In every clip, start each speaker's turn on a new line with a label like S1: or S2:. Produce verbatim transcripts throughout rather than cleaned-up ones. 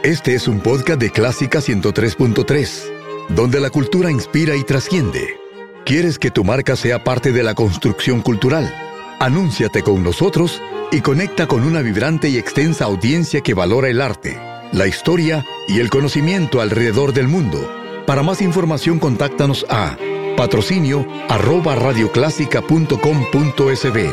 S1: Este es un podcast de Clásica ciento tres punto tres, donde la cultura inspira y trasciende. ¿Quieres que tu marca sea parte de la construcción cultural? Anúnciate con nosotros y conecta con una vibrante y extensa audiencia que valora el arte, la historia y el conocimiento alrededor del mundo. Para más información, contáctanos a patrocinio arroba radioclásica punto com punto es be.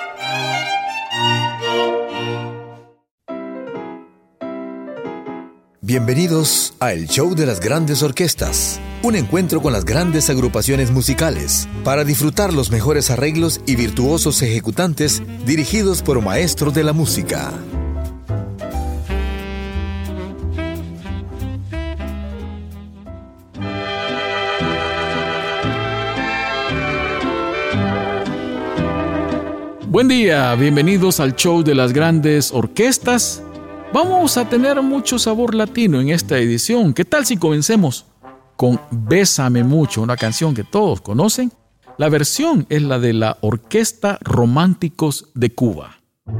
S1: Bienvenidos a El Show de las Grandes Orquestas, un encuentro con las grandes agrupaciones musicales para disfrutar los mejores arreglos y virtuosos ejecutantes dirigidos por maestros de la música.
S2: Buen día, bienvenidos al Show de las Grandes Orquestas. Vamos a tener mucho sabor latino en esta edición. ¿Qué tal si comencemos con Bésame Mucho, una canción que todos conocen? La versión es la de la Orquesta Románticos de Cuba.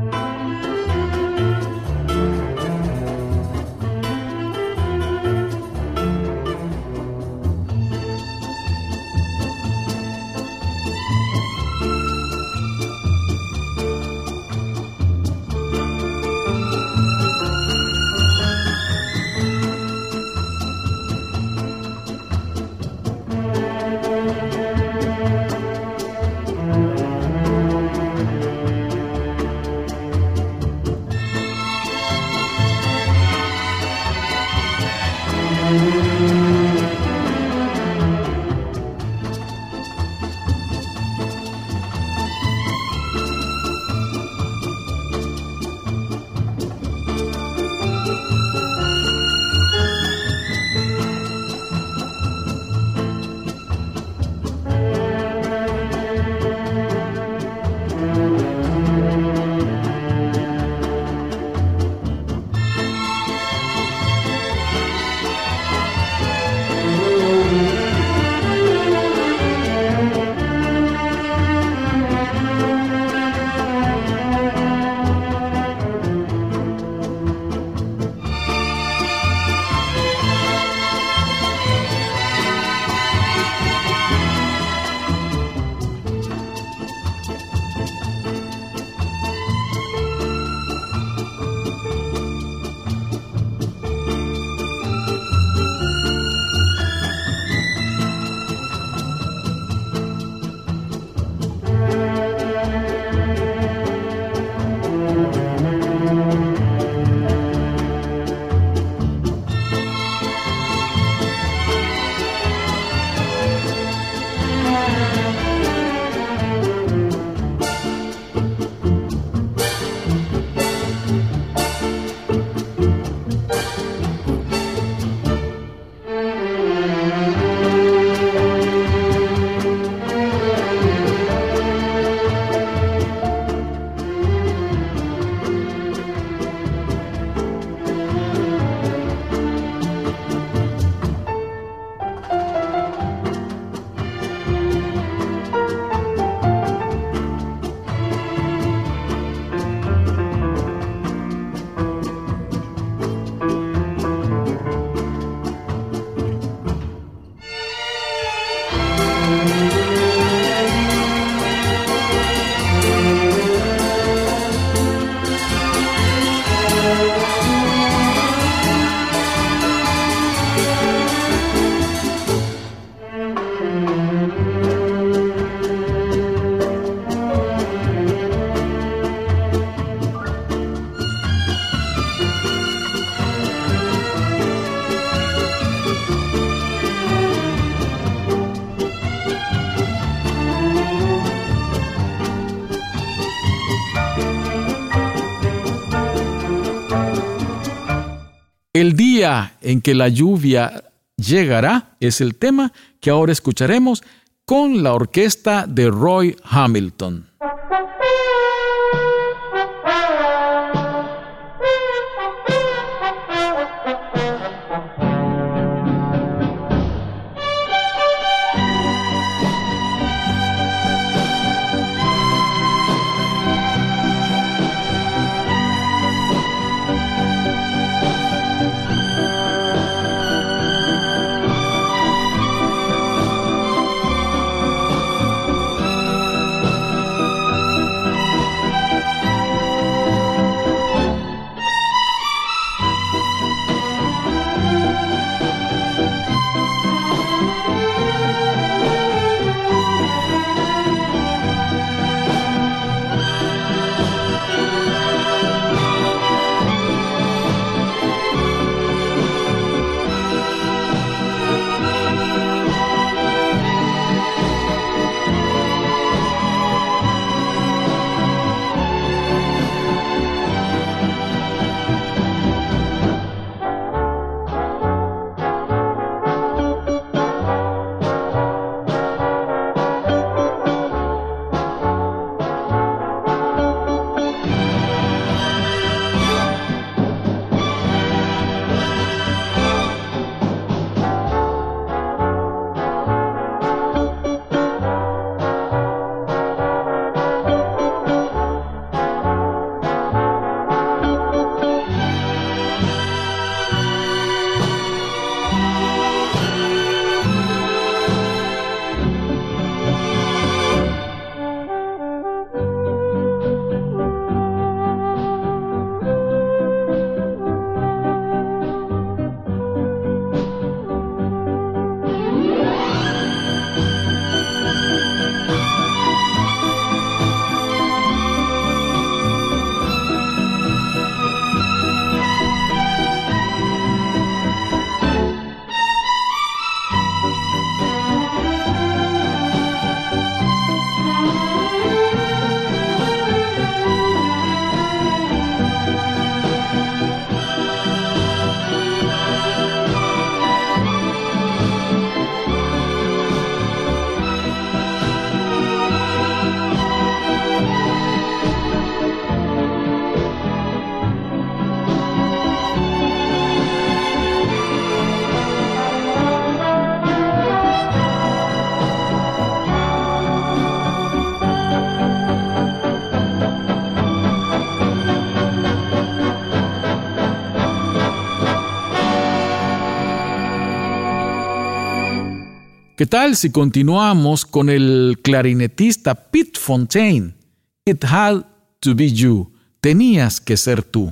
S2: El día en que la lluvia llegará es el tema que ahora escucharemos con la orquesta de Roy Hamilton. ¿Qué tal si continuamos con el clarinetista Pete Fontaine? It had to be you. Tenías que ser tú.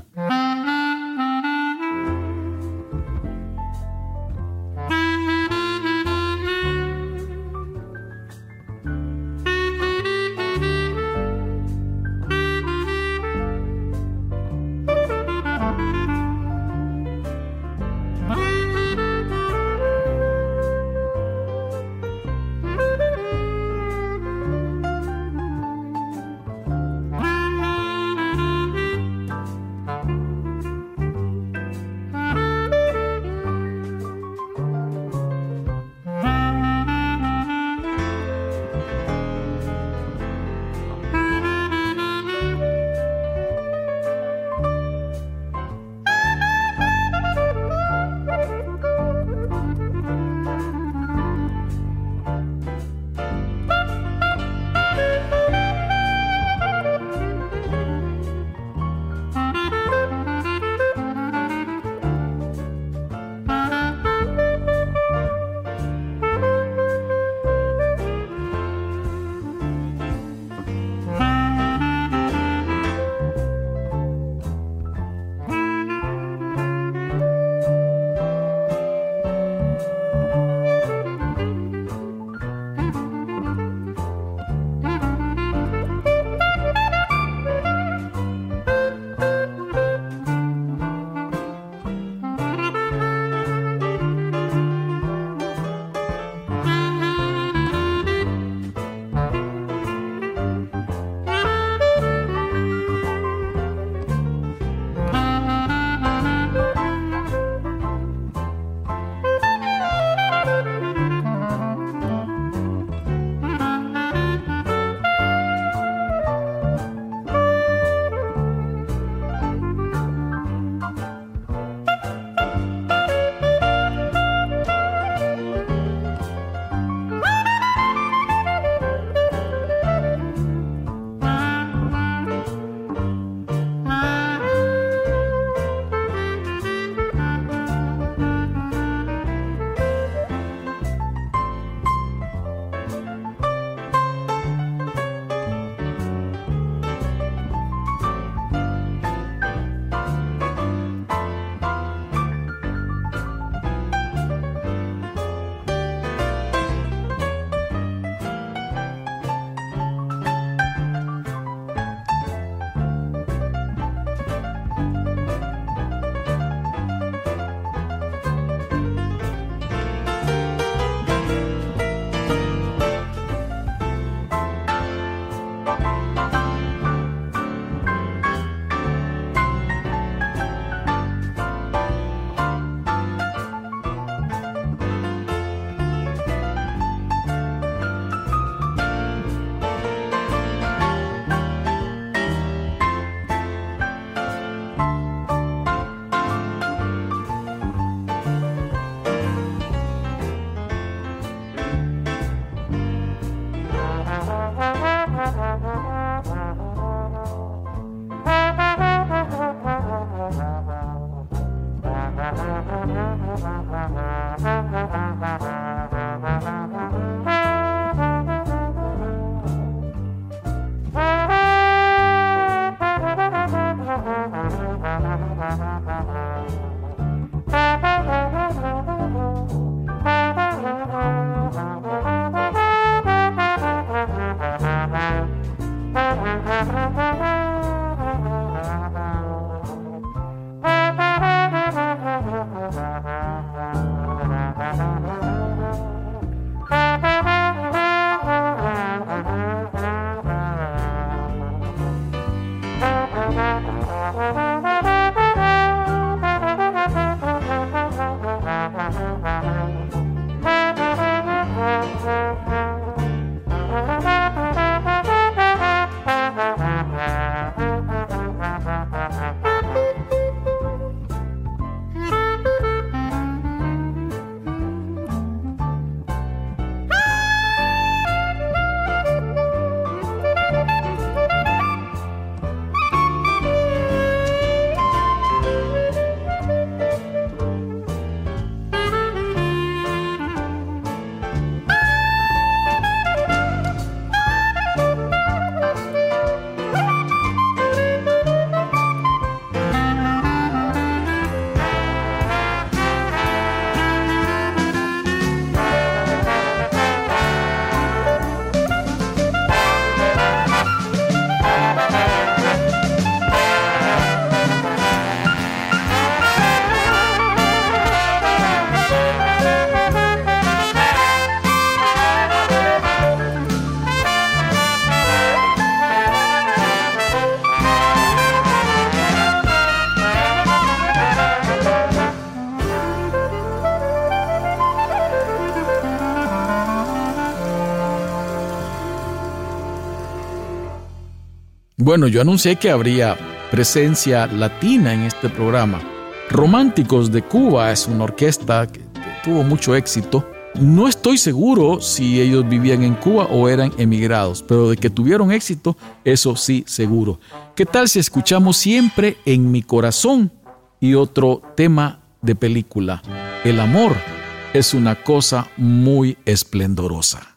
S2: Bueno, yo anuncié que habría presencia latina en este programa. Románticos de Cuba es una orquesta que tuvo mucho éxito. No estoy seguro si ellos vivían en Cuba o eran emigrados, pero de que tuvieron éxito, eso sí, seguro. ¿Qué tal si escuchamos Siempre en mi corazón? Y otro tema de película, El amor es una cosa muy esplendorosa.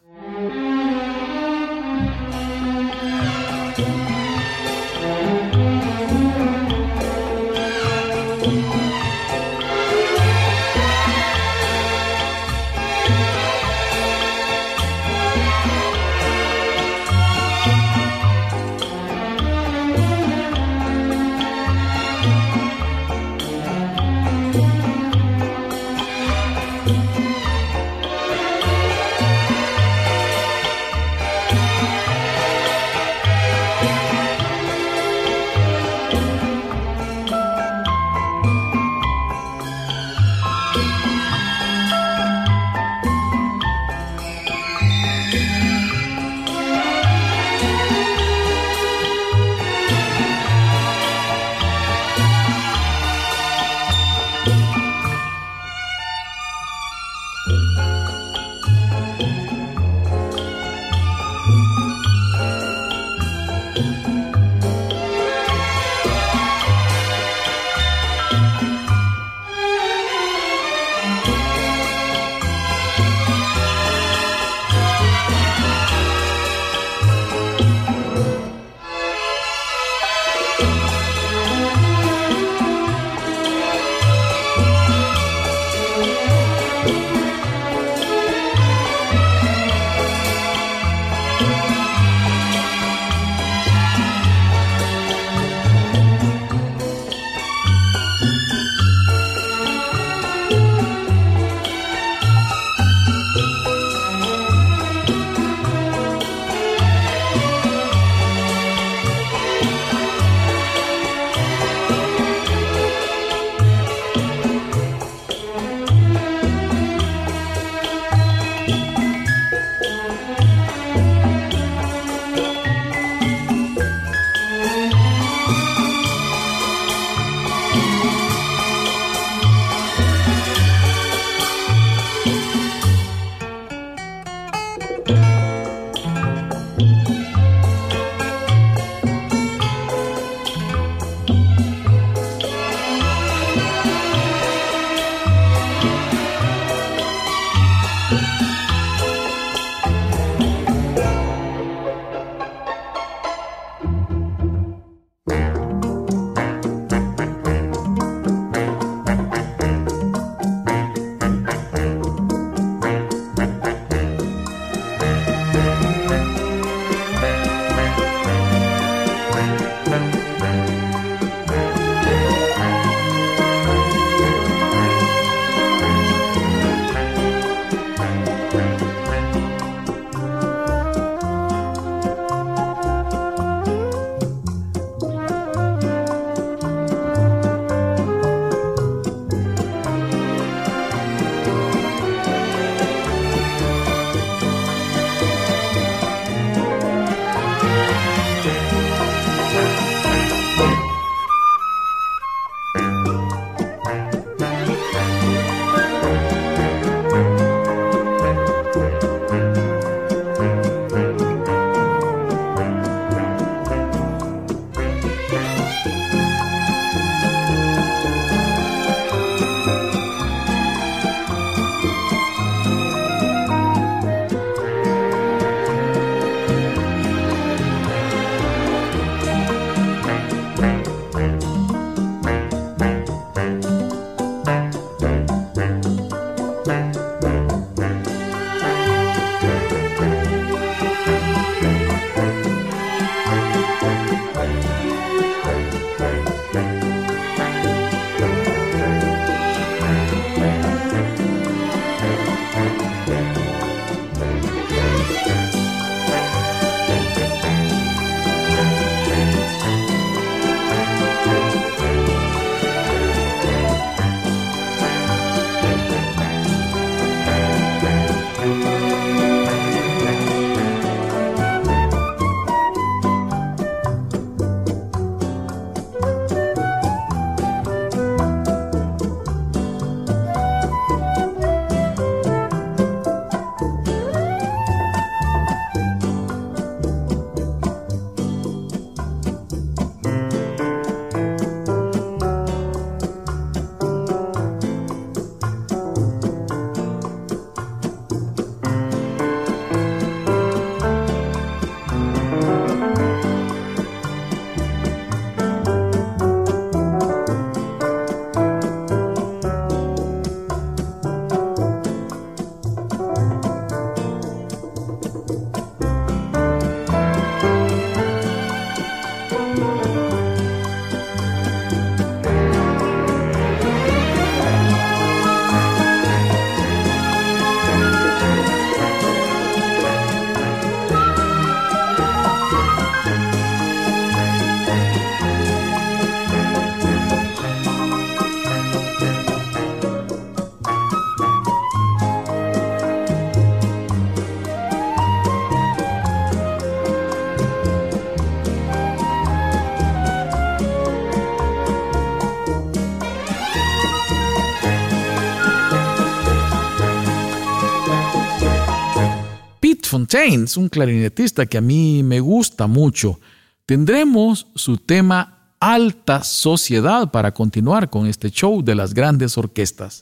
S2: Fontaine es un clarinetista que a mí me gusta mucho. Tendremos su tema Alta Sociedad para continuar con este show de las grandes orquestas.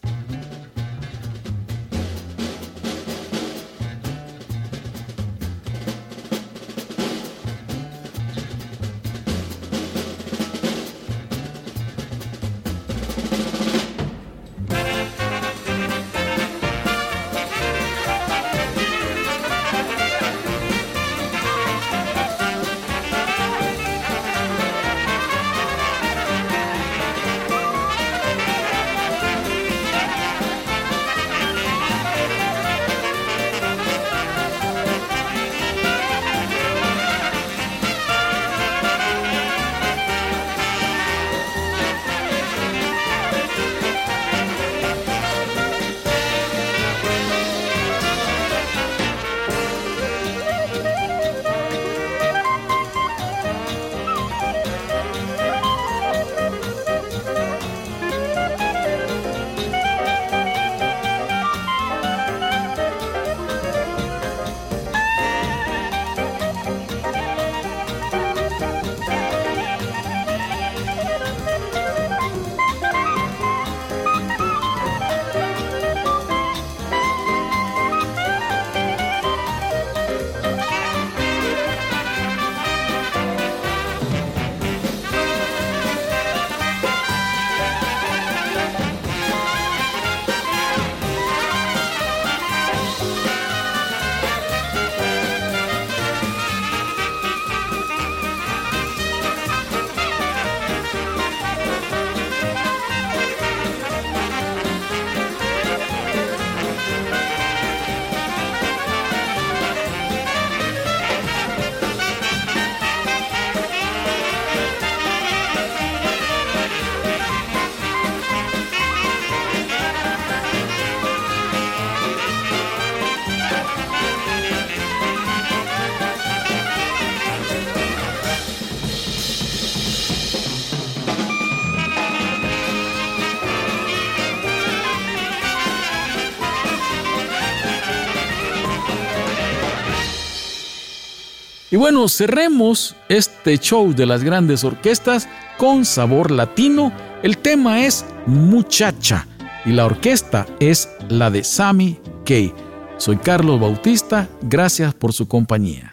S2: Y bueno, cerremos este show de las grandes orquestas con sabor latino. El tema es Muchacha y la orquesta es la de Sammy Kaye. Soy Carlos Bautista, gracias por su compañía.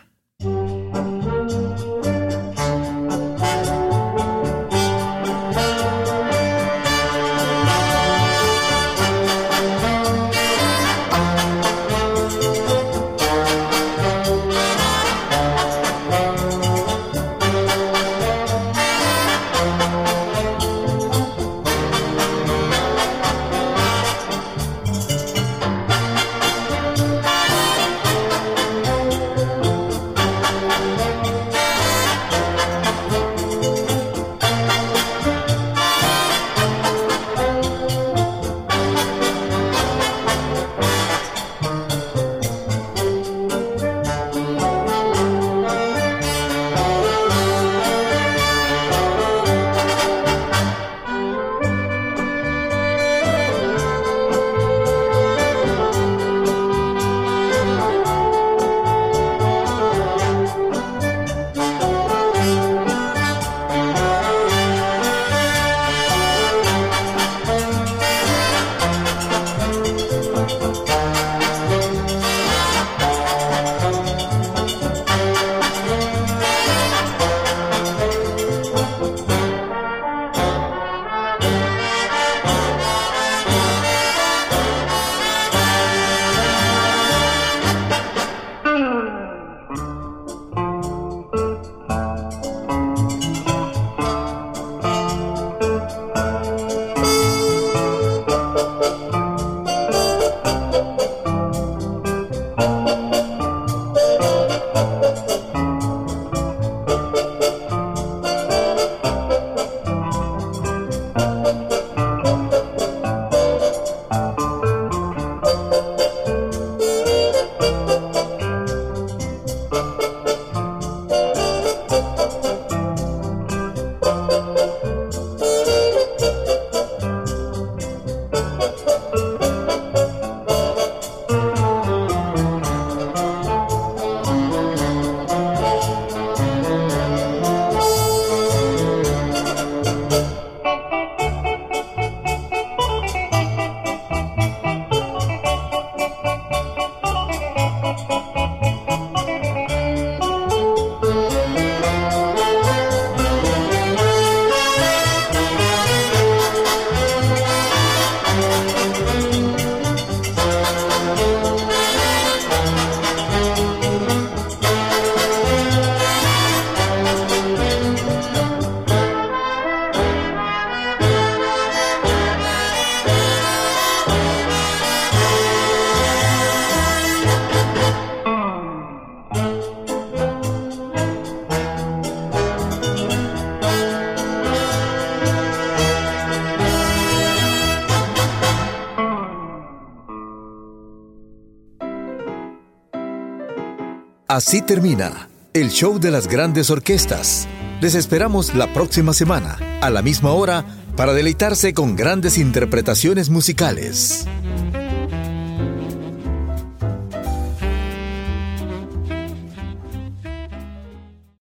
S3: Así termina el show de las grandes orquestas. Les esperamos la próxima semana, a la misma hora, para deleitarse con grandes interpretaciones musicales.